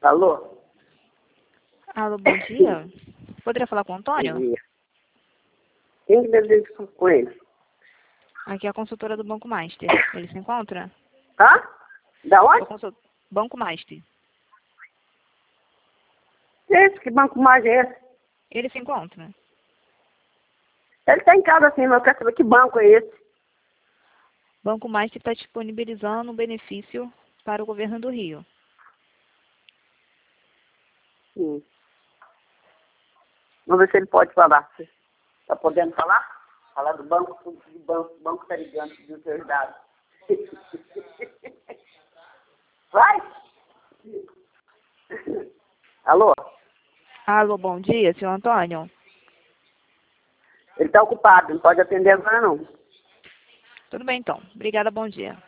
Alô? Alô, bom dia. Poderia falar com o Antônio? Bom dia. Quem que deseja com ele? Aqui é a consultora do Banco Master. Ele se encontra? Hã? Da onde? Banco Master. Que banco mais é esse? Ele se encontra? Ele tá em casa assim, mas eu quero saber que banco é esse. Banco Master está disponibilizando um benefício para o governo do Rio. Vamos ver se ele pode falar. Tá podendo falar? Falar do banco, o banco tá ligando, pediu seus dados. Vai! Alô? Alô, bom dia, senhor Antônio. Ele tá ocupado, não pode atender agora não. Tudo bem, então. Obrigada, bom dia.